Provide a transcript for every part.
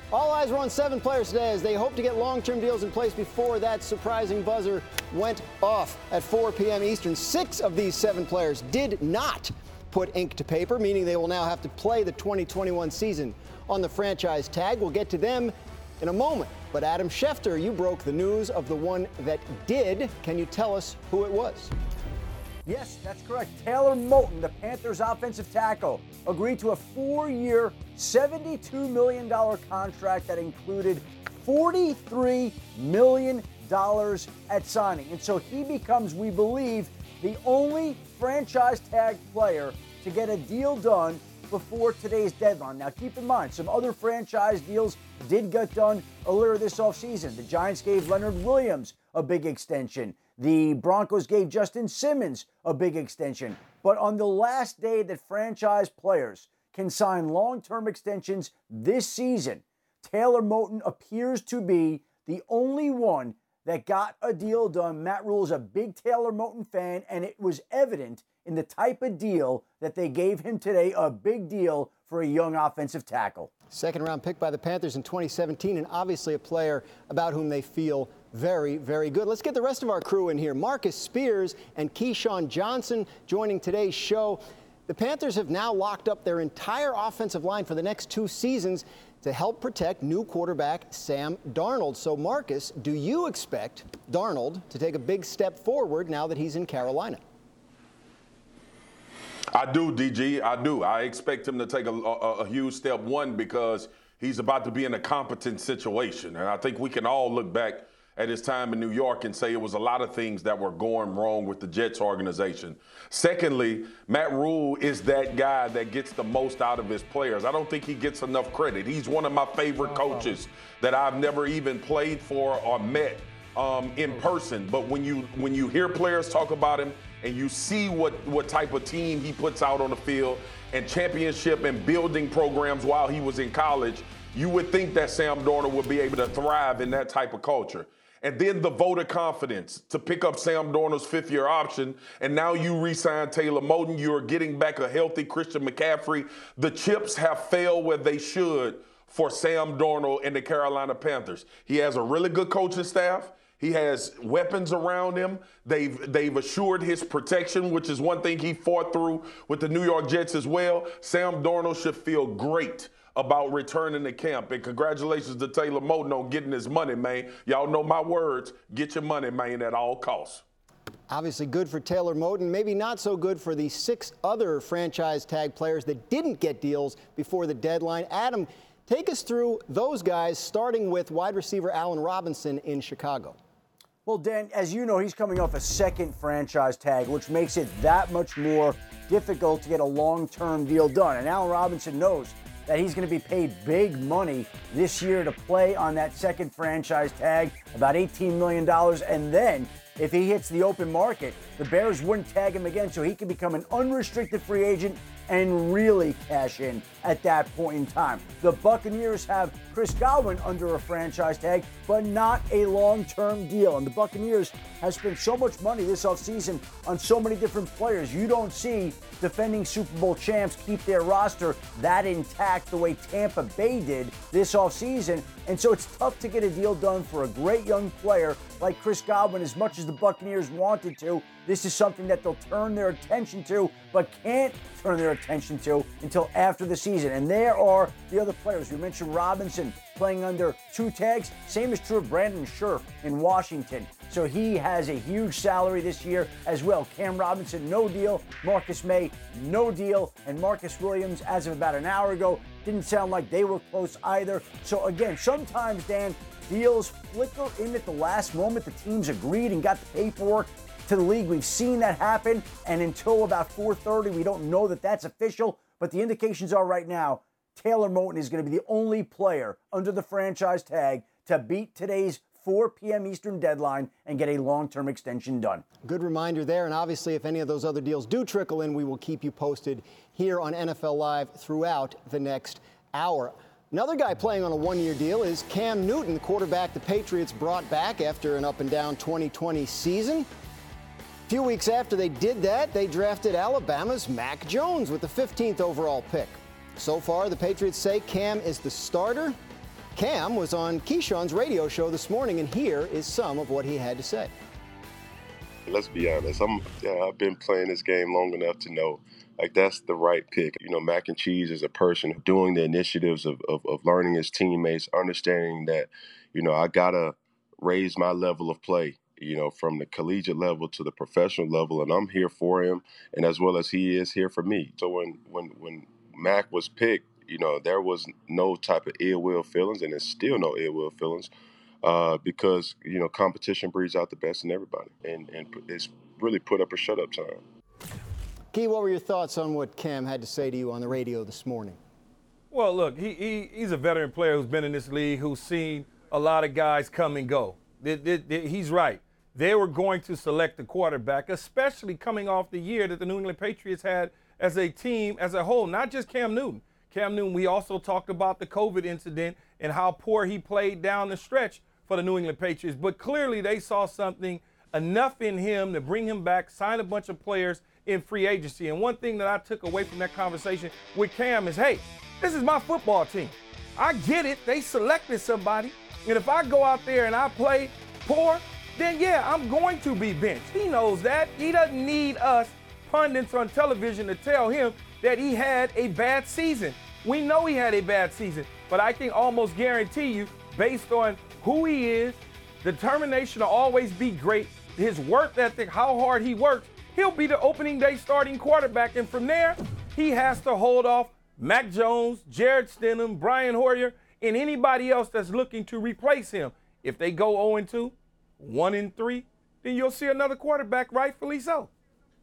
All eyes were on 7 players today as they hope to get long-term deals in place before that surprising buzzer went off at 4 p.m. Eastern. 6 of these 7 players did not put ink to paper, meaning they will now have to play the 2021 season on the franchise tag. We'll get to them in a moment. But Adam Schefter, you broke the news of the one that did. Can you tell us who it was? Yes, that's correct. Taylor Moton, the Panthers offensive tackle, agreed to a 4-year, $72 million contract that included $43 million at signing. And so he becomes, we believe, the only franchise tag player to get a deal done before today's deadline. Now, keep in mind, some other franchise deals did get done earlier this offseason. The Giants gave Leonard Williams a big extension. The Broncos gave Justin Simmons a big extension. But on the last day that franchise players can sign long-term extensions this season, Taylor Moton appears to be the only one that got a deal done. Matt Rule is a big Taylor Moton fan, and it was evident in the type of deal that they gave him today, a big deal for a young offensive tackle. Second-round pick by the Panthers in 2017, and obviously a player about whom they feel very, very good. Let's get the rest of our crew in here. Marcus Spears and Keyshawn Johnson joining today's show. The Panthers have now locked up their entire offensive line for the next 2 seasons to help protect new quarterback Sam Darnold. So, Marcus, do you expect Darnold to take a big step forward now that he's in Carolina? I do, DG. I do. I expect him to take a huge step, one, because he's about to be in a competent situation. And I think we can all look back at his time in New York and say it was a lot of things that were going wrong with the Jets organization. Secondly, Matt Rule is that guy that gets the most out of his players. I don't think he gets enough credit. He's one of my favorite coaches that I've never even played for or met in person. But when you hear players talk about him and you see what type of team he puts out on the field and championship and building programs while he was in college, you would think that Sam Darnold would be able to thrive in that type of culture. And then the vote of confidence to pick up Sam Darnold's 5th-year option, and now you re-sign Taylor Moton. You're getting back a healthy Christian McCaffrey. The chips have failed where they should for Sam Darnold and the Carolina Panthers. He has a really good coaching staff. He has weapons around him. They've assured his protection, which is one thing he fought through with the New York Jets as well. Sam Darnold should feel great about returning to camp. And congratulations to Taylor Moton on getting his money, man. Y'all know my words. Get your money, man, at all costs. Obviously good for Taylor Moton, maybe not so good for the 6 other franchise tag players that didn't get deals before the deadline. Adam, take us through those guys, starting with wide receiver Allen Robinson in Chicago. Well, Dan, as you know, he's coming off a 2nd franchise tag, which makes it that much more difficult to get a long-term deal done. And Allen Robinson knows that he's going to be paid big money this year to play on that 2nd franchise tag, about $18 million. And then if he hits the open market, the Bears wouldn't tag him again, so he can become an unrestricted free agent and really cash in at that point in time. The Buccaneers have Chris Godwin under a franchise tag, but not a long-term deal. And the Buccaneers have spent so much money this offseason on so many different players. You don't see defending Super Bowl champs keep their roster that intact the way Tampa Bay did this offseason. And so it's tough to get a deal done for a great young player like Chris Godwin. As much as the Buccaneers wanted to, this is something that they'll turn their attention to, but can't turn their attention to until after the season. And there are the other players. We mentioned Robinson playing under 2 tags. Same is true of Brandon Scherff in Washington. So he has a huge salary this year as well. Cam Robinson, no deal. Marcus May, no deal. And Marcus Williams, as of about an hour ago, didn't sound like they were close either. So again, sometimes, Dan, deals flicker in at the last moment. The teams agreed and got the paperwork to the league. We've seen that happen, and until about 4:30, we don't know that that's official, but the indications are right now, Taylor Moton is going to be the only player under the franchise tag to beat today's 4 p.m. Eastern deadline and get a long-term extension done. Good reminder there, and obviously if any of those other deals do trickle in, we will keep you posted here on NFL Live throughout the next hour. Another guy playing on a 1-year deal is Cam Newton, the quarterback the Patriots brought back after an up-and-down 2020 season. A few weeks after they did that, they drafted Alabama's Mac Jones with the 15th overall pick. So far, the Patriots say Cam is the starter. Cam was on Keyshawn's radio show this morning, and here is some of what he had to say. Let's be honest. I've been playing this game long enough to know, like, that's the right pick. You know, Mac and Cheese is a person doing the initiatives of learning his teammates, understanding that, you know, I got to raise my level of play, you know, from the collegiate level to the professional level, and I'm here for him, and as well as he is here for me. So when Mac was picked, you know, there was no type of ill will feelings, and there's still no ill will feelings. Because, you know, competition breeds out the best in everybody. And it's really put up or shut up time. Key, what were your thoughts on what Cam had to say to you on the radio this morning? Well, look, he's a veteran player who's been in this league, who's seen a lot of guys come and go. He's right. They were going to select the quarterback, especially coming off the year that the New England Patriots had as a team as a whole, not just Cam Newton. Cam Newton, we also talked about the COVID incident and how poor he played down the stretch for the New England Patriots, but clearly they saw something enough in him to bring him back, sign a bunch of players in free agency. And one thing that I took away from that conversation with Cam is, hey, this is my football team. I get it. They selected somebody. And if I go out there and I play poor, then yeah, I'm going to be benched. He knows that. He doesn't need us pundits on television to tell him that he had a bad season. We know he had a bad season, but I can almost guarantee you, based on who he is, determination to always be great, his work ethic, how hard he works, he'll be the opening day starting quarterback. And from there, he has to hold off Mac Jones, Jarrett Stidham, Brian Hoyer, and anybody else that's looking to replace him. If they go 0-2, 1-3, then you'll see another quarterback, rightfully so.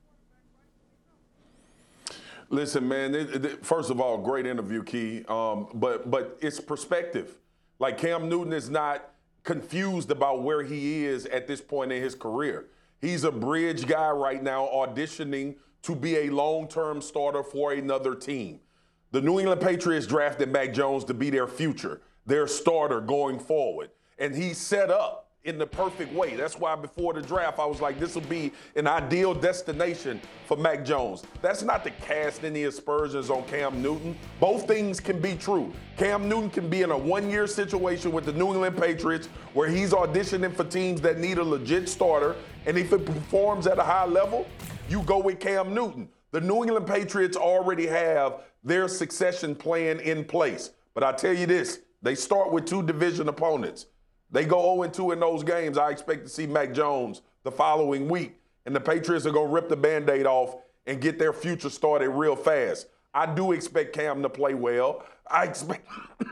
Listen, man, first of all, great interview, Key, but it's perspective. Like, Cam Newton is not confused about where he is at this point in his career. He's a bridge guy right now, auditioning to be a long-term starter for another team. The New England Patriots drafted Mac Jones to be their future, their starter going forward. And he's set up in the perfect way. That's why before the draft, I was like, this will be an ideal destination for Mac Jones. That's not to cast any aspersions on Cam Newton. Both things can be true. Cam Newton can be in a one-year situation with the New England Patriots where he's auditioning for teams that need a legit starter, and if it performs at a high level, you go with Cam Newton. The New England Patriots already have their succession plan in place. But I tell you this, they start with two division opponents. They go 0-2 in those games. I expect to see Mac Jones the following week, and the Patriots are going to rip the Band-Aid off and get their future started real fast. I do expect Cam to play well. I expect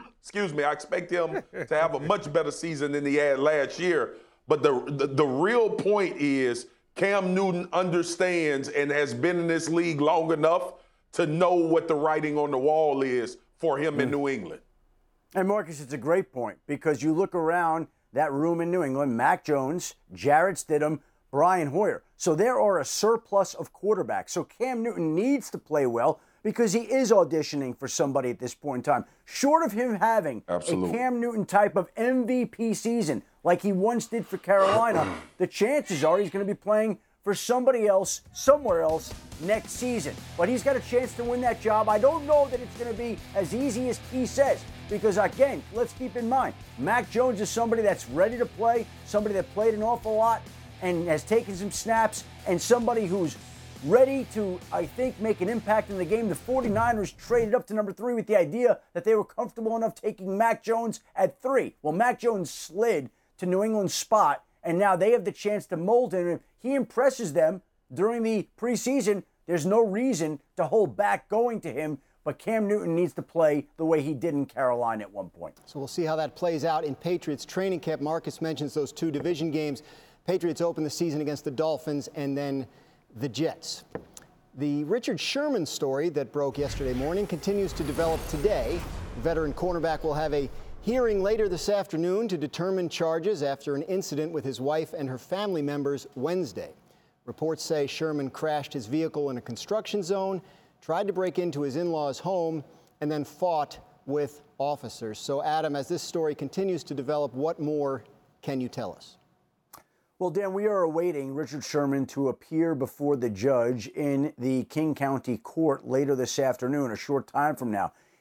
him to have a much better season than he had last year. But the real point is Cam Newton understands and has been in this league long enough to know what the writing on the wall is for him in New England. And Marcus, it's a great point because you look around that room in New England, Mac Jones, Jarrett Stidham, Brian Hoyer. So there are a surplus of quarterbacks. So Cam Newton needs to play well because he is auditioning for somebody at this point in time. Short of him having a Cam Newton type of MVP season like he once did for Carolina, the chances are he's going to be playing for somebody else, somewhere else, next season. But he's got a chance to win that job. I don't know that it's going to be as easy as he says. Because, again, let's keep in mind, Mac Jones is somebody that's ready to play, somebody that played an awful lot and has taken some snaps, and somebody who's ready to, I think, make an impact in the game. The 49ers traded up to number 3 with the idea that they were comfortable enough taking Mac Jones at 3. Well, Mac Jones slid to New England's spot, and now they have the chance to mold him. If he impresses them during the preseason, there's no reason to hold back going to him. But Cam Newton needs to play the way he did in Carolina at one point. So we'll see how that plays out in Patriots training camp. Marcus mentions those two division games. Patriots open the season against the Dolphins and then the Jets. The Richard Sherman story that broke yesterday morning continues to develop today. Veteran cornerback will have a hearing later this afternoon to determine charges after an incident with his wife and her family members Wednesday. Reports say Sherman crashed his vehicle in a construction zone, tried to break into his in-laws' home, and then fought with officers. So, Adam, as this story continues to develop, what more can you tell us? Well, Dan, we are awaiting Richard Sherman to appear before the judge in the King County Court later this afternoon, a short time from now.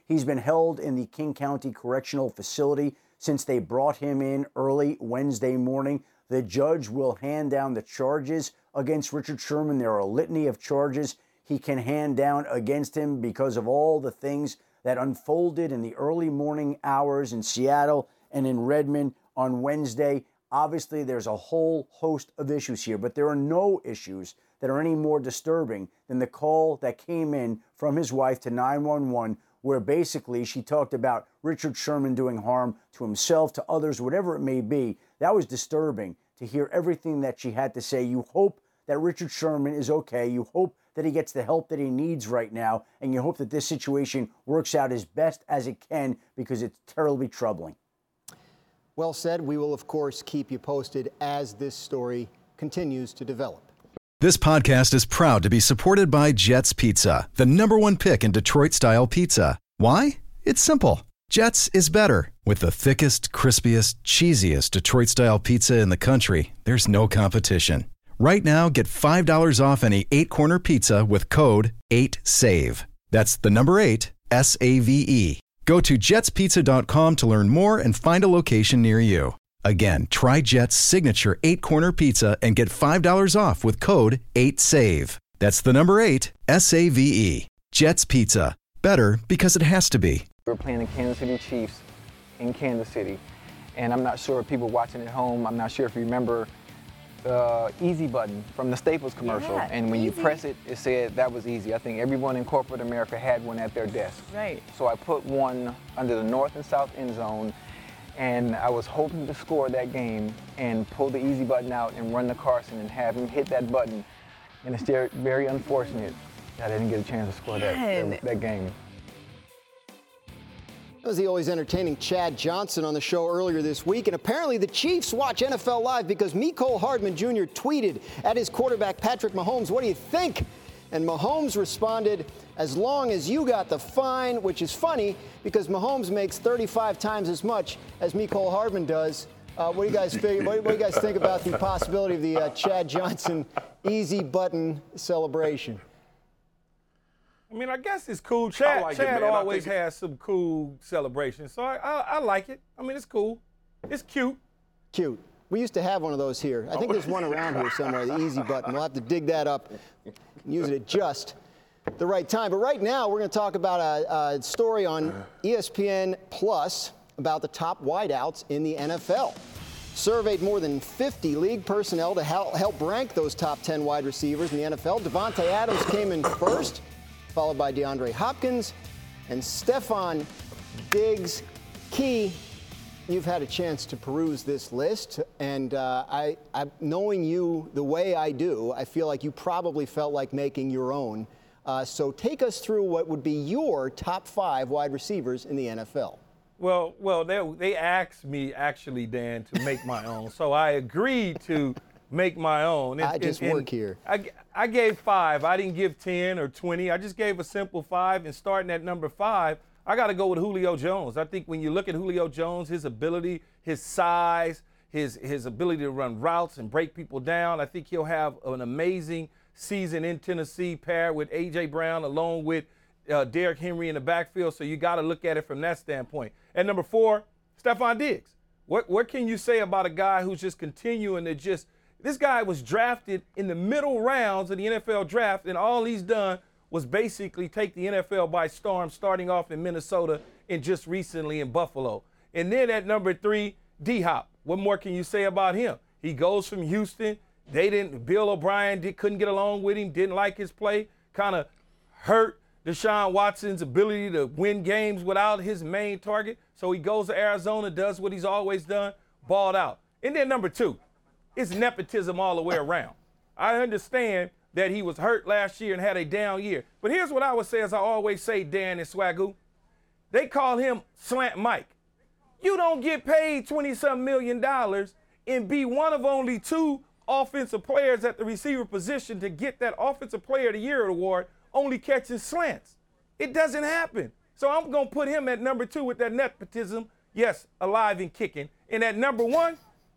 He's been held in the King County Correctional Facility since they brought him in early Wednesday morning. The judge will hand down the charges against Richard Sherman. There are a litany of charges he can hand down against him because of all the things that unfolded in the early morning hours in Seattle and in Redmond on Wednesday. Obviously, there's a whole host of issues here, but there are no issues that are any more disturbing than the call that came in from his wife to 911, where basically she talked about Richard Sherman doing harm to himself, to others, whatever it may be. That was disturbing to hear everything that she had to say. You hope that Richard Sherman is okay. You hope that he gets the help that he needs right now, and you hope that this situation works out as best as it can, because it's terribly troubling. Well said. We will, of course, keep you posted as this story continues to develop. This podcast is proud to be supported by Jets Pizza, the #1 pick in Detroit-style pizza. Why? It's simple. Jets is better. With the thickest, crispiest, cheesiest Detroit-style pizza in the country, there's no competition. Right now, get $5 off any 8-corner pizza with code 8SAVE. That's the number 8, SAVE. Go to jetspizza.com to learn more and find a location near you. Again, try Jet's signature 8-corner pizza and get $5 off with code 8SAVE. That's the number 8, SAVE. Jet's Pizza. Better because it has to be. We're playing the Kansas City Chiefs in Kansas City. And I'm not sure if people watching at home, I'm not sure if you remember the easy button from the Staples commercial. Yeah, and when easy. you press it, it said that was easy. I think everyone in corporate America had one at their desk. Right. So I put one under the north and south end zone, and I was hoping to score that game and pull the easy button out and run to Carson and have him hit that button. And it's very unfortunate that I didn't get a chance to score that game. That was the always entertaining Chad Johnson on the show earlier this week. And apparently the Chiefs watch NFL Live because Mecole Hardman Jr. tweeted at his quarterback, Patrick Mahomes, "What do you think?" And Mahomes responded, "As long as you got the fine," which is funny because Mahomes makes 35 times as much as Mecole Hardman does. What do you guys think about the possibility of the Chad Johnson easy button celebration? I mean, I guess it's cool. Chad man. always has some cool celebrations, so I like it. I mean, it's cool. It's cute. Cute. We used to have one of those here. I think there's one around here somewhere, the easy button. We'll have to dig that up and use it at just the right time. But right now, we're going to talk about a story on ESPN Plus about the top wideouts in the NFL. Surveyed more than 50 league personnel to help rank those top 10 wide receivers in the NFL. Davante Adams came in first, followed by DeAndre Hopkins and Stephon Diggs. Key, you've had a chance to peruse this list, and I knowing you the way I do, I feel like you probably felt like making your own. So take us through what would be your top 5 wide receivers in the NFL. Well, they asked me, actually, Dan, to make my own. So I agreed to make my own. I just work here. I gave 5. I didn't give 10 or 20. I just gave a simple 5. And starting at number 5, I got to go with Julio Jones. I think when you look at Julio Jones, his ability, his size, his ability to run routes and break people down, I think he'll have an amazing season in Tennessee paired with A.J. Brown along with Derrick Henry in the backfield. So you got to look at it from that standpoint. At number 4, Stephon Diggs. What can you say about a guy who's just continuing to just – this guy was drafted in the middle rounds of the NFL draft, and all he's done was basically take the NFL by storm, starting off in Minnesota and just recently in Buffalo. And then at number 3, D-Hop. What more can you say about him? He goes from Houston. Bill O'Brien couldn't get along with him, didn't like his play, kind of hurt Deshaun Watson's ability to win games without his main target. So he goes to Arizona, does what he's always done, balled out. And then number 2, it's nepotism all the way around. I understand that he was hurt last year and had a down year. But here's what I would say, as I always say, Dan and Swagoo. They call him Slant Mike. You don't get paid $20-some million and be one of only 2 offensive players at the receiver position to get that Offensive Player of the Year award, only catching slants. It doesn't happen. So I'm going to put him at number 2 with that nepotism, yes, alive and kicking. And at number 1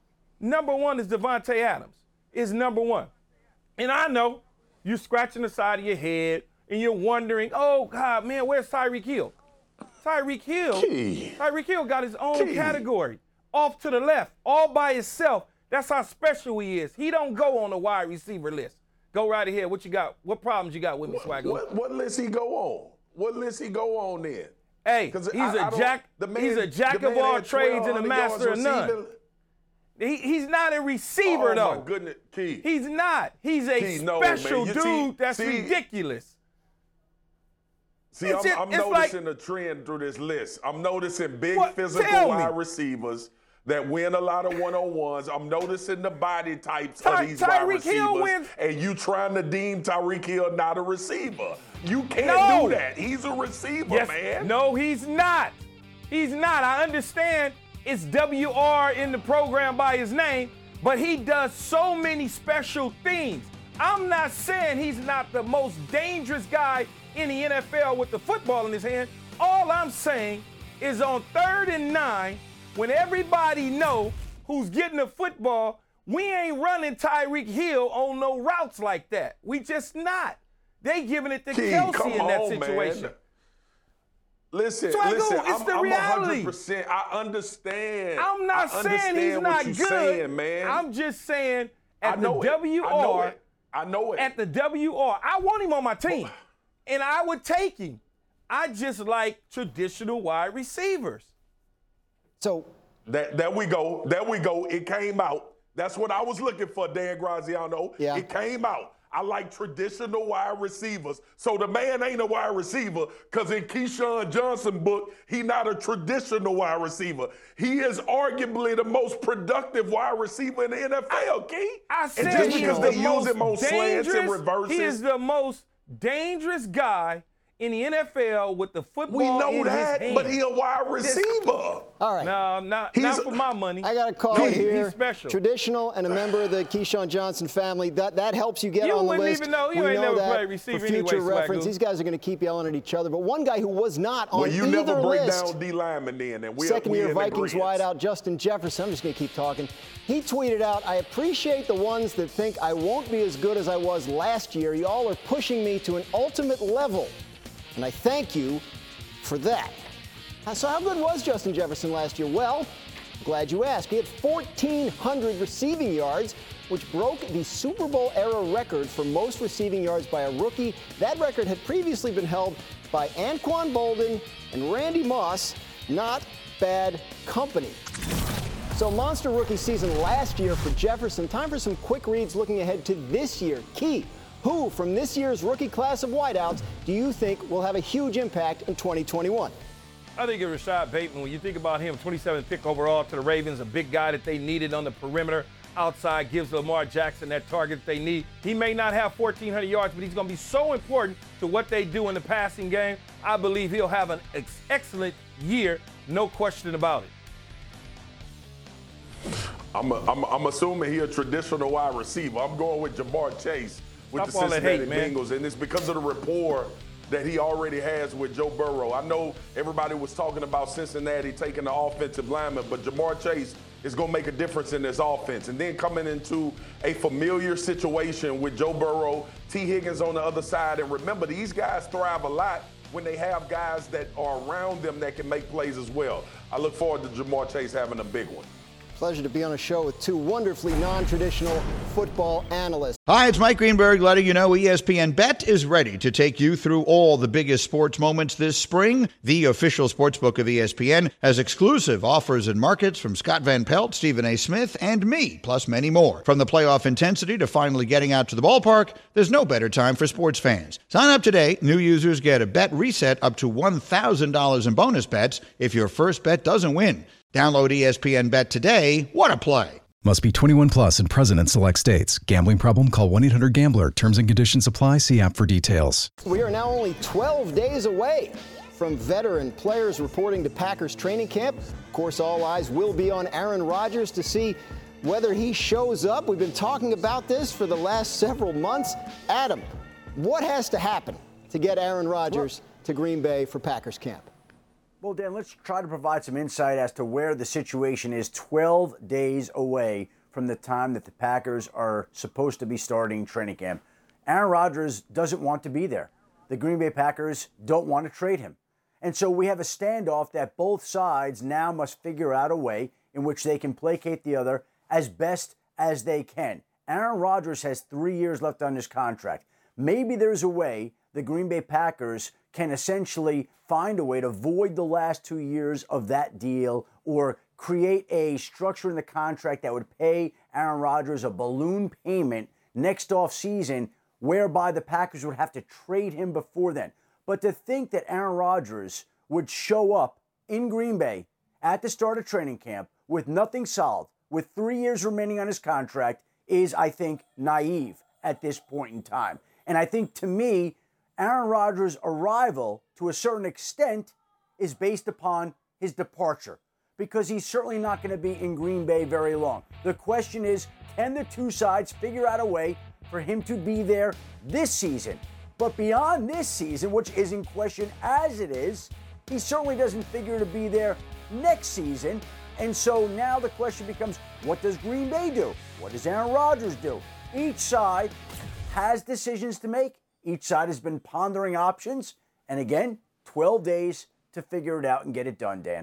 is Davante Adams, is number 1. And I know you're scratching the side of your head and you're wondering, oh, God, man, where's Tyreek Hill? Tyreek Hill. Key. Tyreek Hill got his own Key. category, off to the left, all by himself. That's how special he is. He don't go on the wide receiver list. Go right ahead. What you got? What problems you got with me, Swagger? What list he go on? What list he go on then? Hey, he's a jack of all trades and a master of none. He's not a receiver, though. Oh, my goodness, Key. He's not. He's a special dude that's ridiculous. See, I'm noticing a trend through this list. I'm noticing big physical wide receivers that win a lot of one-on-ones. I'm noticing the body types of these wide receivers. And you trying to deem Tyreek Hill not a receiver. You can't do that. He's a receiver, man. No, he's not. He's not. I understand it's WR in the program by his name, but he does so many special things. I'm not saying he's not the most dangerous guy in the NFL with the football in his hand. All I'm saying is on 3rd and 9, when everybody know who's getting the football, we ain't running Tyreek Hill on no routes like that. We just not. They giving it to Kelsey in that situation. Man. Listen, it's the reality. 100%. I understand. I'm not saying he's not good. Saying, man. I'm just saying at the WR, I know it. At the WR, I want him on my team, and I would take him. I just like traditional wide receivers. So there we go. It came out. That's what I was looking for, Dan Graziano. Yeah. It came out. I like traditional wide receivers. So the man ain't a wide receiver because in Keyshawn Johnson's book, he not a traditional wide receiver. He is arguably the most productive wide receiver in the NFL, Key. I said and just because they use him on slants and reverses. He is the most dangerous guy in the NFL with the football we know in that, his hand. but he a wide receiver. All right. No, not for my money. I got a call here. He's special. Traditional and a member of the Keyshawn Johnson family. That helps you get on the list. You wouldn't even know. You ain't never played receiver for future anyway, reference. These guys are going to keep yelling at each other. But one guy who was not on either list. Well, you never break down D lineman then. And Second-year Vikings wideout Justin Jefferson. I'm just going to keep talking. He tweeted out, "I appreciate the ones that think I won't be as good as I was last year. Y'all are pushing me to an ultimate level. And I thank you for that." So how good was Justin Jefferson last year? Well, I'm glad you asked. He had 1,400 receiving yards, which broke the Super Bowl era record for most receiving yards by a rookie. That record had previously been held by Anquan Boldin and Randy Moss. Not bad company. So monster rookie season last year for Jefferson. Time for some quick reads looking ahead to this year. Key. Who from this year's rookie class of wideouts do you think will have a huge impact in 2021? I think of Rashad Bateman. When you think about him, 27th pick overall to the Ravens, a big guy that they needed on the perimeter. Outside gives Lamar Jackson that target they need. He may not have 1,400 yards, but he's going to be so important to what they do in the passing game. I believe he'll have an excellent year, no question about it. I'm assuming he's a traditional wide receiver. I'm going with Jamar Chase with the Cincinnati Bengals, and it's because of the rapport that he already has with Joe Burrow. I know everybody was talking about Cincinnati taking the offensive lineman, but Jamar Chase is going to make a difference in this offense. And then coming into a familiar situation with Joe Burrow, T. Higgins on the other side. And remember, these guys thrive a lot when they have guys that are around them that can make plays as well. I look forward to Jamar Chase having a big one. Pleasure to be on a show with two wonderfully non-traditional football analysts. Hi, it's Mike Greenberg letting you know ESPN Bet is ready to take you through all the biggest sports moments this spring. The official sportsbook of ESPN has exclusive offers and markets from Scott Van Pelt, Stephen A. Smith, and me, plus many more. From the playoff intensity to finally getting out to the ballpark, there's no better time for sports fans. Sign up today. New users get a bet reset up to $1,000 in bonus bets if your first bet doesn't win. Download ESPN Bet today. What a play. Must be 21 plus and present in select states. Gambling problem? Call 1-800-GAMBLER. Terms and conditions apply. See app for details. We are now only 12 days away from veteran players reporting to Packers training camp. Of course, all eyes will be on Aaron Rodgers to see whether he shows up. We've been talking about this for the last several months. Adam, what has to happen to get Aaron Rodgers to Green Bay for Packers camp? Well, Dan, let's try to provide some insight as to where the situation is 12 days away from the time that the Packers are supposed to be starting training camp. Aaron Rodgers doesn't want to be there. The Green Bay Packers don't want to trade him. And so we have a standoff that both sides now must figure out a way in which they can placate the other as best as they can. Aaron Rodgers has 3 years left on his contract. Maybe there's a way the Green Bay Packers can essentially find a way to void the last 2 years of that deal or create a structure in the contract that would pay Aaron Rodgers a balloon payment next offseason, whereby the Packers would have to trade him before then. But to think that Aaron Rodgers would show up in Green Bay at the start of training camp with nothing solved, with 3 years remaining on his contract, is, I think, naive at this point in time. And I think, to me, Aaron Rodgers' arrival, to a certain extent, is based upon his departure, because he's certainly not going to be in Green Bay very long. The question is, can the two sides figure out a way for him to be there this season? But beyond this season, which is in question as it is, he certainly doesn't figure to be there next season. And so now the question becomes, what does Green Bay do? What does Aaron Rodgers do? Each side has decisions to make. Each side has been pondering options. And again, 12 days to figure it out and get it done, Dan.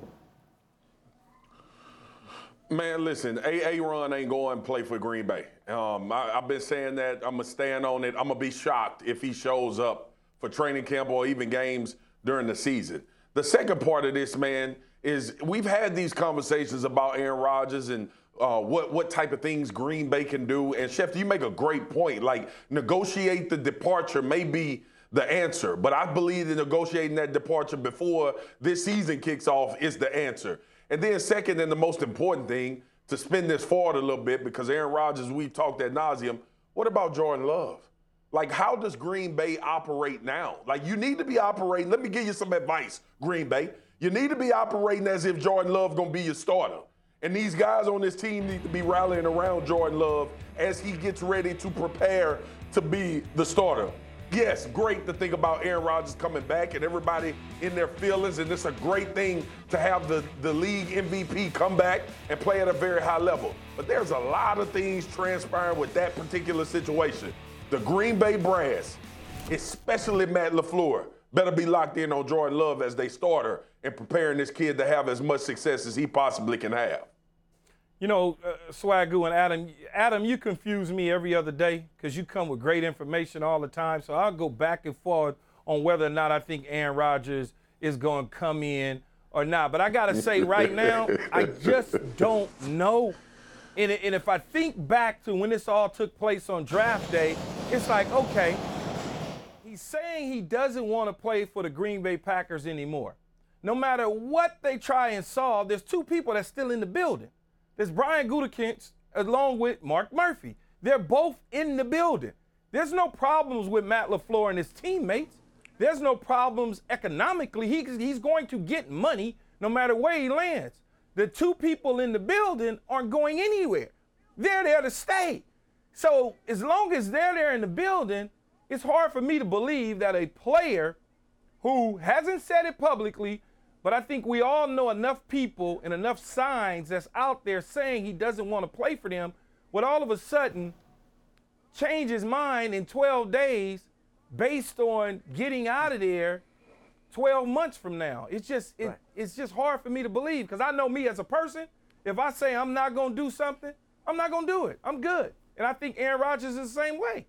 Man, listen, Aaron ain't going to play for Green Bay. I've been saying that. I'm going to stand on it. I'm going to be shocked if he shows up for training camp or even games during the season. The second part of this, man, is we've had these conversations about Aaron Rodgers and what type of things Green Bay can do. And, Chef, you make a great point. Like, negotiate the departure may be the answer. But I believe that negotiating that departure before this season kicks off is the answer. And then second, and the most important thing, to spin this forward a little bit, because Aaron Rodgers, we've talked ad nauseum, what about Jordan Love? Like, how does Green Bay operate now? Like, you need to be operating. Let me give you some advice, Green Bay. You need to be operating as if Jordan Love going to be your starter. And these guys on this team need to be rallying around Jordan Love as he gets ready to prepare to be the starter. Yes, great to think about Aaron Rodgers coming back and everybody in their feelings, and it's a great thing to have the league MVP come back and play at a very high level. But there's a lot of things transpiring with that particular situation. The Green Bay Brass, especially Matt LaFleur, better be locked in on Jordan Love as their starter and preparing this kid to have as much success as he possibly can have. You know, Swagoo and Adam, you confuse me every other day because you come with great information all the time. So I'll go back and forth on whether or not I think Aaron Rodgers is going to come in or not. But I got to say right now, I just don't know. And if I think back to when this all took place on draft day, it's like, okay, he's saying he doesn't want to play for the Green Bay Packers anymore. No matter what they try and solve, there's two people that's still in the building. There's Brian Gutekunst along with Mark Murphy. They're both in the building. There's no problems with Matt LaFleur and his teammates. There's no problems economically. He's going to get money no matter where he lands. The two people in the building aren't going anywhere. They're there to stay. So as long as they're there in the building, it's hard for me to believe that a player who hasn't said it publicly, but I think we all know enough people and enough signs that's out there saying he doesn't want to play for them, would all of a sudden change his mind in 12 days based on getting out of there 12 months from now. It's just hard for me to believe, because I know me as a person, if I say I'm not going to do something, I'm not going to do it. I'm good. And I think Aaron Rodgers is the same way.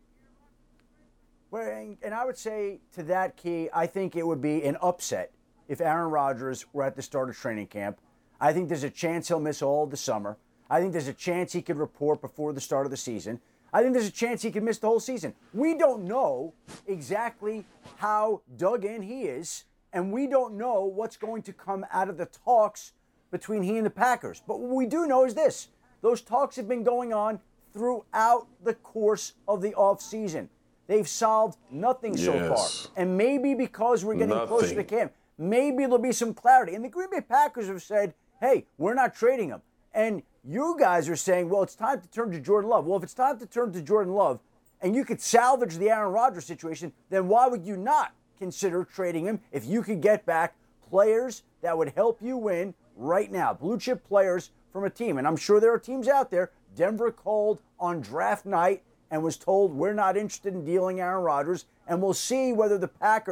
Well, and I would say to that, Key, I think it would be an upset if Aaron Rodgers were at the start of training camp. I think there's a chance he'll miss all of the summer. I think there's a chance he could report before the start of the season. I think there's a chance he could miss the whole season. We don't know exactly how dug in he is, and we don't know what's going to come out of the talks between he and the Packers. But what we do know is this. Those talks have been going on throughout the course of the offseason. They've solved nothing so far. And maybe because we're getting closer to the camp, maybe there'll be some clarity. And the Green Bay Packers have said, hey, we're not trading him. And you guys are saying, well, it's time to turn to Jordan Love. Well, if it's time to turn to Jordan Love and you could salvage the Aaron Rodgers situation, then why would you not consider trading him if you could get back players that would help you win right now, blue chip players from a team? And I'm sure there are teams out there. Denver called on draft night and was told we're not interested in dealing Aaron Rodgers, and we'll see whether the Packers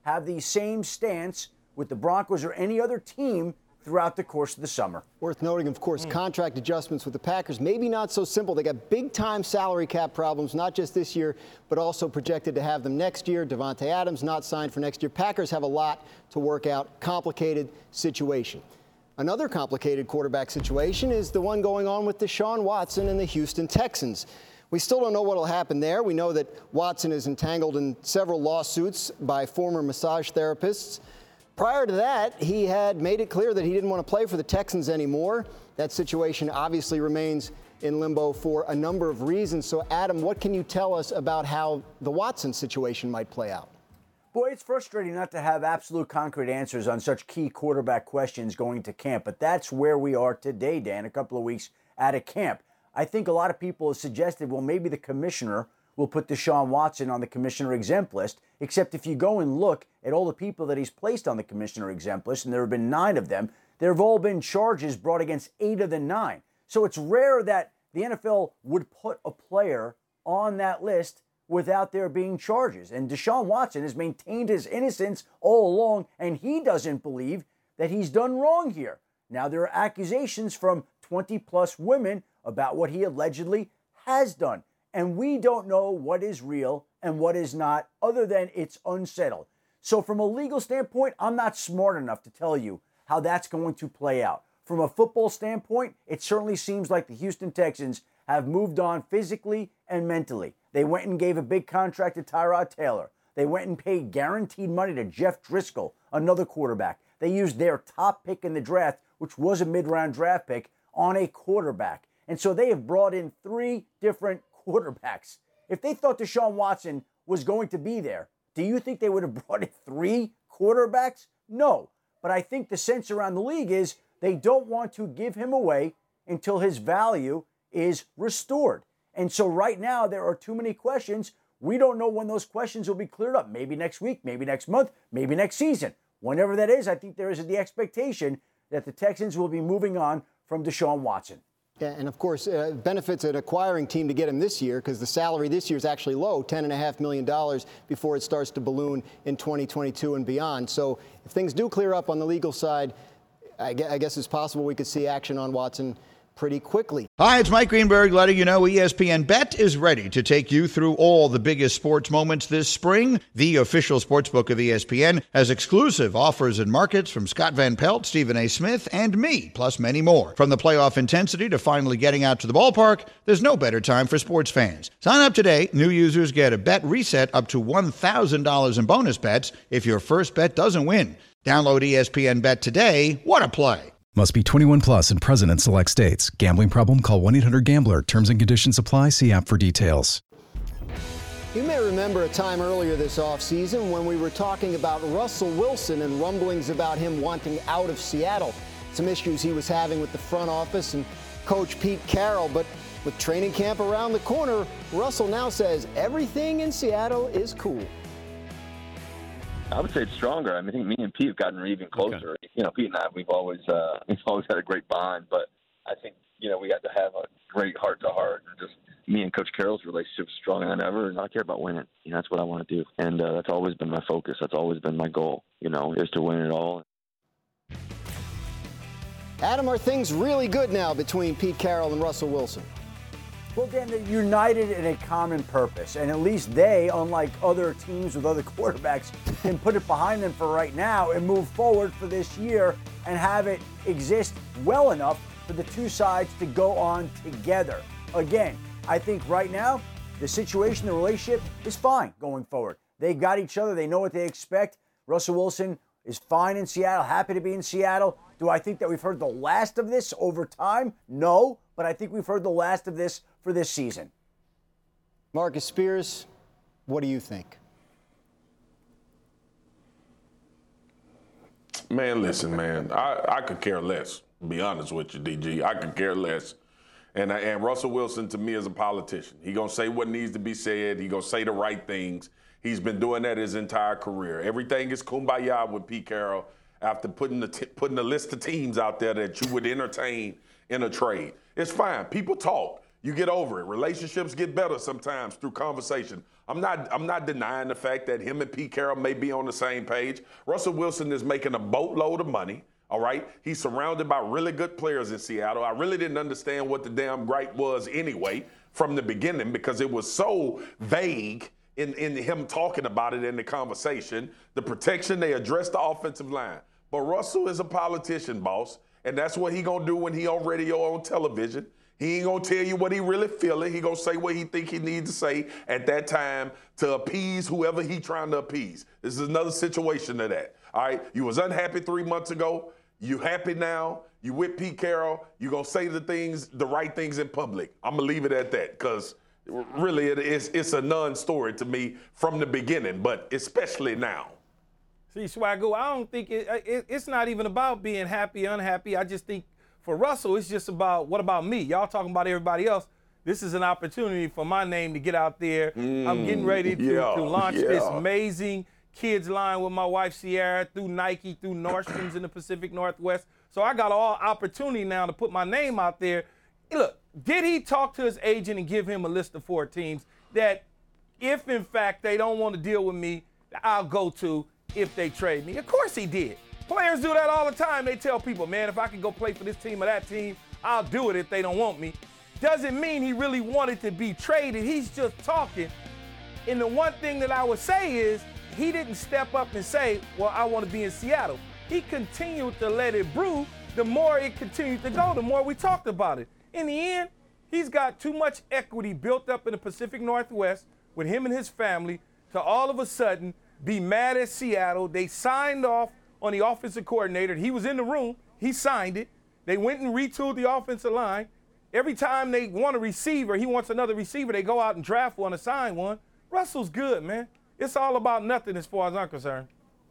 have the same stance with the Broncos or any other team throughout the course of the summer. Worth noting, of course, contract adjustments with the Packers. Maybe not so simple. They got big-time salary cap problems, not just this year, but also projected to have them next year. Devontae Adams not signed for next year. Packers have a lot to work out. Complicated situation. Another complicated quarterback situation is the one going on with Deshaun Watson and the Houston Texans. We still don't know what will happen there. We know that Watson is entangled in several lawsuits by former massage therapists. Prior to that, he had made it clear that he didn't want to play for the Texans anymore. That situation obviously remains in limbo for a number of reasons. So, Adam, what can you tell us about how the Watson situation might play out? Boy, it's frustrating not to have absolute concrete answers on such key quarterback questions going to camp. But that's where we are today, Dan, a couple of weeks out of camp. I think a lot of people have suggested, well, maybe the commissioner will put Deshaun Watson on the commissioner exempt list, except if you go and look at all the people that he's placed on the commissioner exempt list, and there have been 9 of them, there have all been charges brought against 8 of the 9. So it's rare that the NFL would put a player on that list without there being charges. And Deshaun Watson has maintained his innocence all along, and he doesn't believe that he's done wrong here. Now, there are accusations from 20-plus women about what he allegedly has done. And we don't know what is real and what is not, other than it's unsettled. So from a legal standpoint, I'm not smart enough to tell you how that's going to play out. From a football standpoint, it certainly seems like the Houston Texans have moved on physically and mentally. They went and gave a big contract to Tyrod Taylor. They went and paid guaranteed money to Jeff Driscoll, another quarterback. They used their top pick in the draft, which was a mid-round draft pick, on a quarterback. And so they have brought in 3 different quarterbacks. If they thought Deshaun Watson was going to be there, do you think they would have brought in 3 quarterbacks? No. But I think the sense around the league is they don't want to give him away until his value is restored. And so right now there are too many questions. We don't know when those questions will be cleared up. Maybe next week, maybe next month, maybe next season. Whenever that is, I think there is the expectation that the Texans will be moving on from Deshaun Watson. Yeah, and of course, benefits an acquiring team to get him this year because the salary this year is actually low, $10.5 million, before it starts to balloon in 2022 and beyond. So if things do clear up on the legal side, I guess it's possible we could see action on Watson pretty quickly. Hi, it's Mike Greenberg letting you know ESPN Bet is ready to take you through all the biggest sports moments this spring. The official sportsbook of ESPN has exclusive offers and markets from Scott Van Pelt, Stephen A. Smith, and me, plus many more. From the playoff intensity to finally getting out to the ballpark, there's no better time for sports fans. Sign up today. New users get a bet reset up to $1,000 in bonus bets if your first bet doesn't win. Download ESPN Bet today. What a play. Must be 21 plus and present in select states. Gambling problem? Call 1-800-GAMBLER. Terms and conditions apply. See app for details. You may remember a time earlier this offseason when we were talking about Russell Wilson and rumblings about him wanting out of Seattle. Some issues he was having with the front office and coach Pete Carroll. But with training camp around the corner, Russell now says everything in Seattle is cool. I would say it's stronger. I mean, I think me and Pete have gotten even closer. Okay. You know, Pete and I, we've always had a great bond, but I think, you know, we got to have a great heart-to-heart. And just me and Coach Carroll's relationship is stronger than ever, and I care about winning. You know, that's what I want to do. And that's always been my focus. That's always been my goal, you know, is to win it all. Adam, are things really good now between Pete Carroll and Russell Wilson? Well, Dan, they're united in a common purpose, and at least they, unlike other teams with other quarterbacks, can put it behind them for right now and move forward for this year and have it exist well enough for the two sides to go on together. Again, I think right now, the situation, the relationship is fine going forward. They've got each other. They know what they expect. Russell Wilson is fine in Seattle, happy to be in Seattle. Do I think that we've heard the last of this over time? No, but I think we've heard the last of this for this season. Marcus Spears, what do you think? Man, listen, man, I could care less, to be honest with you, DG. I could care less. And Russell Wilson, to me, is a politician. He going to say what needs to be said. He going to say the right things. He's been doing that his entire career. Everything is kumbaya with Pete Carroll after putting the list of teams out there that you would entertain in a trade. It's fine. People talk. You get over it. Relationships get better sometimes through conversation. I'm not denying the fact that him and Pete Carroll may be on the same page. Russell Wilson is making a boatload of money. All right, he's surrounded by really good players in Seattle. I really didn't understand what the damn gripe was anyway from the beginning because it was so vague in him talking about it in the conversation. The protection, they addressed the offensive line. But Russell is a politician, boss, and that's what he gonna do when he on radio, on television. He ain't gonna tell you what he really feeling. He gonna say what he think he needs to say at that time to appease whoever he trying to appease. This is another situation of that. All right, you was unhappy 3 months ago. You happy now? You with Pete Carroll? You gonna say the right things in public? I'm gonna leave it at that because really it's a non-story to me from the beginning, but especially now. See, Swagoo, I don't think it's not even about being happy, unhappy. I just think for Russell, it's just about what about me? Y'all talking about everybody else. This is an opportunity for my name to get out there. I'm getting ready to launch this amazing kids line with my wife Sierra through Nike, through Nordstrom's in the Pacific Northwest. So I got all opportunity now to put my name out there. Look, did he talk to his agent and give him a list of 4 teams that if in fact they don't want to deal with me, I'll go to if they trade me? Of course he did. Players do that all the time. They tell people, man, if I can go play for this team or that team, I'll do it if they don't want me. Doesn't mean he really wanted to be traded. He's just talking. And the one thing that I would say is he didn't step up and say, well, I want to be in Seattle. He continued to let it brew. The more it continued to go, the more we talked about it. In the end, he's got too much equity built up in the Pacific Northwest with him and his family to all of a sudden be mad at Seattle. They signed off on the offensive coordinator. He was in the room. He signed it. They went and retooled the offensive line. Every time they want a receiver, he wants another receiver, they go out and draft one or sign one. Russell's good, man. It's all about nothing as far as I'm concerned.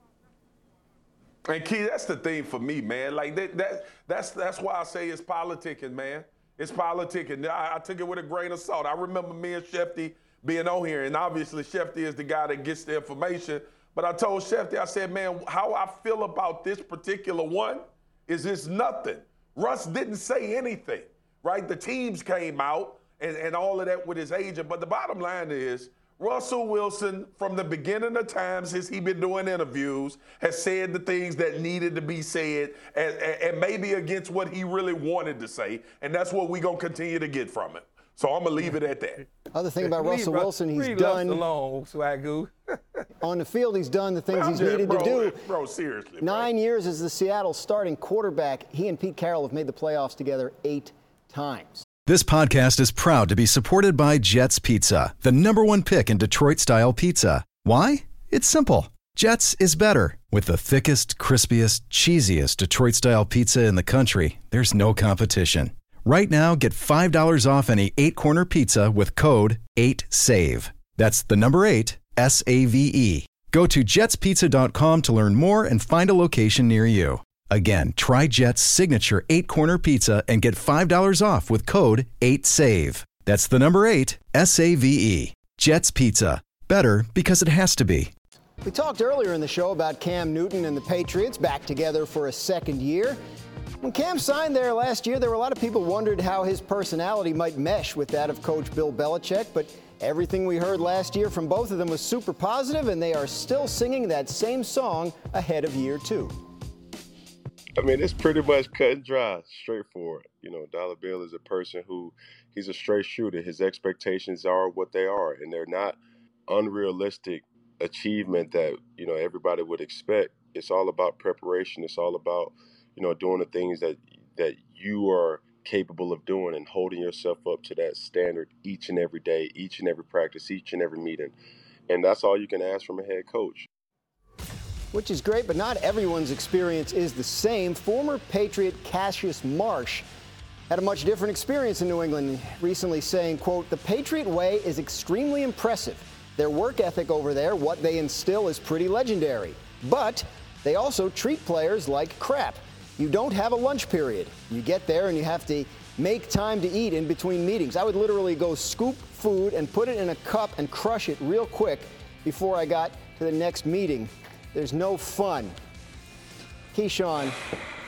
And Key, that's the thing for me, man. Like that's why I say it's politicking, man. It's politicking. I took it with a grain of salt. I remember me and Shefty being on here, and obviously Shefty is the guy that gets the information. But I told Shefty, I said, man, how I feel about this particular one is it's nothing. Russ didn't say anything, right? The teams came out and all of that with his agent. But the bottom line is, Russell Wilson, from the beginning of time since he's been doing interviews, has said the things that needed to be said and maybe against what he really wanted to say. And that's what we're going to continue to get from him. So I'm going to leave it at that. Other thing about Russell Wilson, he's done. Alone, Swagoo. On the field, he's done the things he's needed to do. Bro, seriously. 9 years as the Seattle starting quarterback. He and Pete Carroll have made the playoffs together 8 times. This podcast is proud to be supported by Jets Pizza, the #1 pick in Detroit-style pizza. Why? It's simple. Jets is better. With the thickest, crispiest, cheesiest Detroit-style pizza in the country, there's no competition. Right now, get $5 off any 8-corner pizza with code 8SAVE. That's the number 8, S-A-V-E. Go to jetspizza.com to learn more and find a location near you. Again, try Jet's signature 8-corner pizza and get $5 off with code 8SAVE. That's the number 8, S-A-V-E. Jet's Pizza. Better because it has to be. We talked earlier in the show about Cam Newton and the Patriots back together for a second year. When Cam signed there last year, there were a lot of people wondered how his personality might mesh with that of Coach Bill Belichick, but everything we heard last year from both of them was super positive, and they are still singing that same song ahead of year 2. I mean, it's pretty much cut and dry, straightforward. You know, Dollar Bill is a person who, he's a straight shooter. His expectations are what they are, and they're not unrealistic achievement that, you know, everybody would expect. It's all about preparation. It's all about, you know, doing the things that you are capable of doing and holding yourself up to that standard each and every day, each and every practice, each and every meeting. And that's all you can ask from a head coach. Which is great, but not everyone's experience is the same. Former Patriot Cassius Marsh had a much different experience in New England, recently saying, quote, "The Patriot way is extremely impressive. Their work ethic over there, what they instill, is pretty legendary. But they also treat players like crap. You don't have a lunch period. You get there and you have to make time to eat in between meetings. I would literally go scoop food and put it in a cup and crush it real quick before I got to the next meeting. There's no fun." Keyshawn,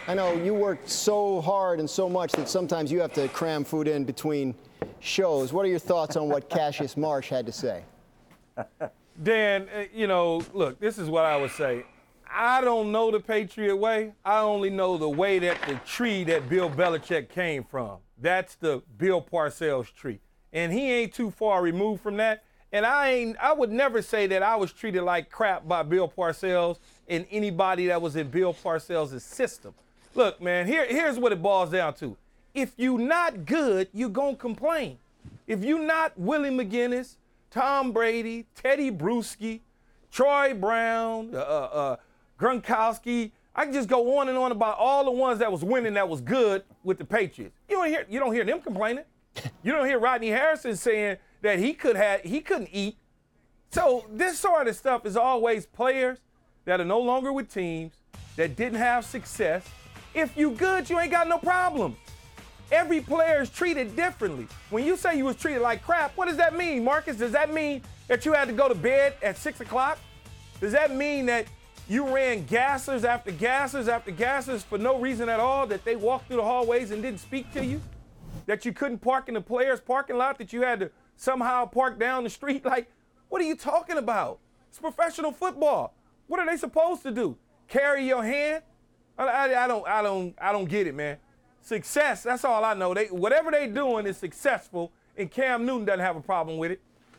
I know you work so hard and so much that sometimes you have to cram food in between shows. What are your thoughts on what Cassius Marsh had to say? Dan, look, this is what I would say. I don't know the Patriot way. I only know the way that the tree that Bill Belichick came from. That's the Bill Parcells tree. And he ain't too far removed from that. And I would never say that I was treated like crap by Bill Parcells and anybody that was in Bill Parcells' system. Look, man, here's what it boils down to. If you not good, you gonna complain. If you not Willie McGinnis, Tom Brady, Teddy Bruschi, Troy Brown, Gronkowski, I can just go on and on about all the ones that was winning that was good with the Patriots. You don't hear them complaining. You don't hear Rodney Harrison saying that he couldn't eat. So this sort of stuff is always players that are no longer with teams, that didn't have success. If you good, you ain't got no problem. Every player is treated differently. When you say you was treated like crap, what does that mean, Marcus? Does that mean that you had to go to bed at 6 o'clock? Does that mean that you ran gassers after gassers after gassers for no reason at all, that they walked through the hallways and didn't speak to you? That you couldn't park in the players' parking lot, that you had to somehow park down the street? Like, what are you talking about? It's professional football. What are they supposed to do? Carry your hand? I don't get it, man. Success, that's all I know. Whatever they doing is successful, and Cam Newton doesn't have a problem with it.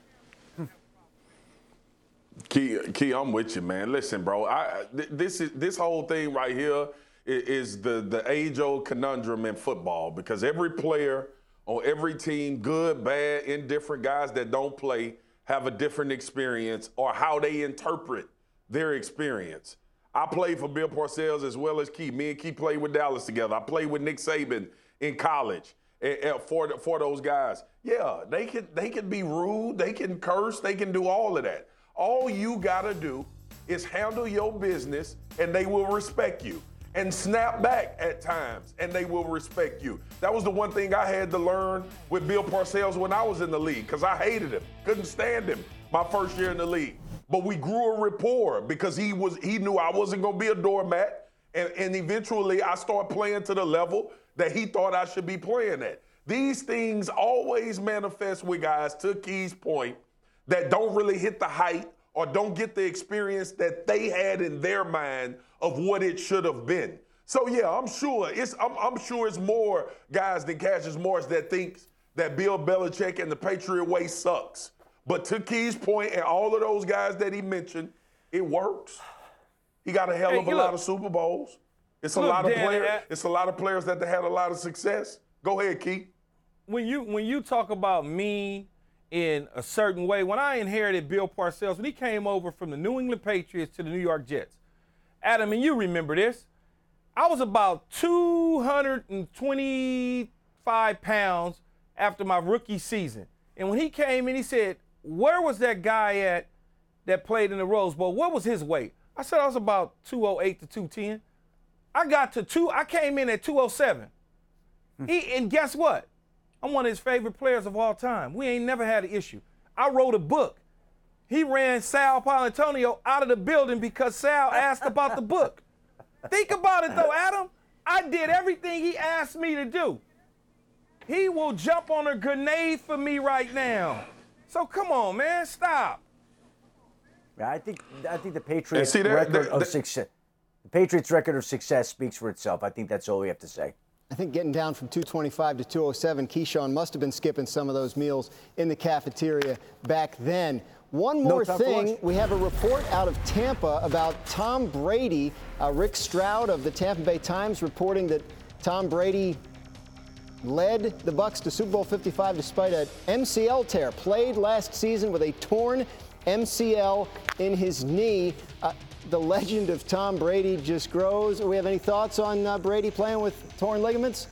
Key, I'm with you, man. Listen, bro, this whole thing right here is the age-old conundrum in football, because every player on every team, good, bad, indifferent, guys that don't play, have a different experience or how they interpret their experience. I played for Bill Parcells as well as Key. Me and Key played with Dallas together. I played with Nick Saban in college for those guys. Yeah, they can be rude, they can curse, they can do all of that. All you gotta do is handle your business and they will respect you. And snap back at times and they will respect you. That was the one thing I had to learn with Bill Parcells when I was in the league, because I hated him, couldn't stand him my first year in the league. But we grew a rapport because he knew I wasn't gonna be a doormat, and eventually I started playing to the level that he thought I should be playing at. These things always manifest with guys, to Key's point, that don't really hit the height or don't get the experience that they had in their mind of what it should have been. So yeah, I'm sure it's more guys than Cassius Marsh that thinks that Bill Belichick and the Patriot way sucks. But to Key's point, and all of those guys that he mentioned, it works. He got a hell of a lot of Super Bowls. It's a lot of players. It's a lot of players that had a lot of success. Go ahead, Key. When you talk about me in a certain way, when I inherited Bill Parcells, when he came over from the New England Patriots to the New York Jets, Adam, and you remember this, I was about 225 pounds after my rookie season. And when he came in, he said, where was that guy at that played in the Rose Bowl? What was his weight? I said I was about 208 to 210. I came in at 207. And guess what? I'm one of his favorite players of all time. We ain't never had an issue. I wrote a book. He ran Sal Paolantonio out of the building because Sal asked about the book. Think about it, though, Adam. I did everything he asked me to do. He will jump on a grenade for me right now. So come on, man, stop. Yeah, I think the Patriots' record of success. The Patriots' record of success speaks for itself. I think that's all we have to say. I think getting down from 225 to 207, Keyshawn must have been skipping some of those meals in the cafeteria back then. One more thing, we have a report out of Tampa about Tom Brady. Rick Stroud of the Tampa Bay Times reporting that Tom Brady led the Bucs to Super Bowl 55 despite an MCL tear. Played last season with a torn MCL in his knee. The legend of Tom Brady just grows. Do we have any thoughts on Brady playing with torn ligaments?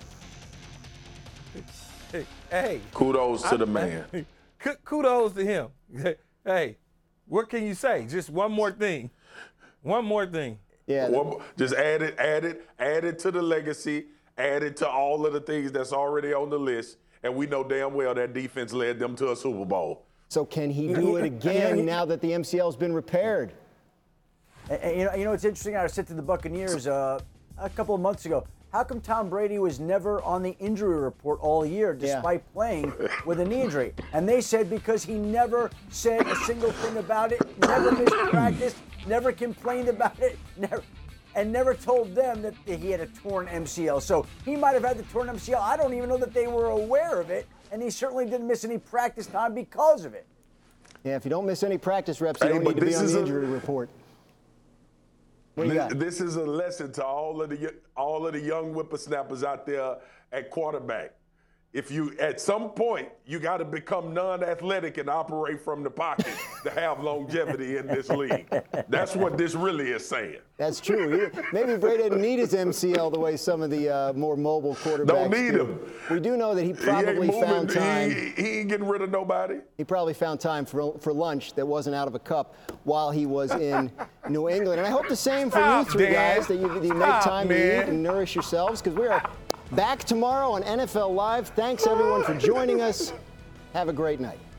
Hey. Kudos to the man. Kudos to him. Hey, what can you say? Just one more thing. One more thing. Yeah. Just add it to the legacy, add it to all of the things that's already on the list, and we know damn well that defense led them to a Super Bowl. So can he do it again now that the MCL's been repaired? You know, it's interesting. I said to the Buccaneers, a couple of months ago, how come Tom Brady was never on the injury report all year despite playing with a knee injury? And they said because he never said a single thing about it, never missed practice, never complained about it, never told them that he had a torn MCL. So he might have had the torn MCL. I don't even know that they were aware of it, and he certainly didn't miss any practice time because of it. Yeah, if you don't miss any practice reps, you don't need to be on the injury report. What do you got? This is a lesson to all of the young whippersnappers out there at quarterback. If you, at some point, you got to become non-athletic and operate from the pocket to have longevity in this league. That's what this really is saying. That's true. Maybe Brady didn't need his MCL the way some of the more mobile quarterbacks don't need him. We do know that he probably found time. He ain't getting rid of nobody. He probably found time for lunch that wasn't out of a cup while he was in New England. And I hope the same for you three guys, that you make time to eat and nourish yourselves, because we are back tomorrow on NFL Live. Thanks, everyone, for joining us. Have a great night.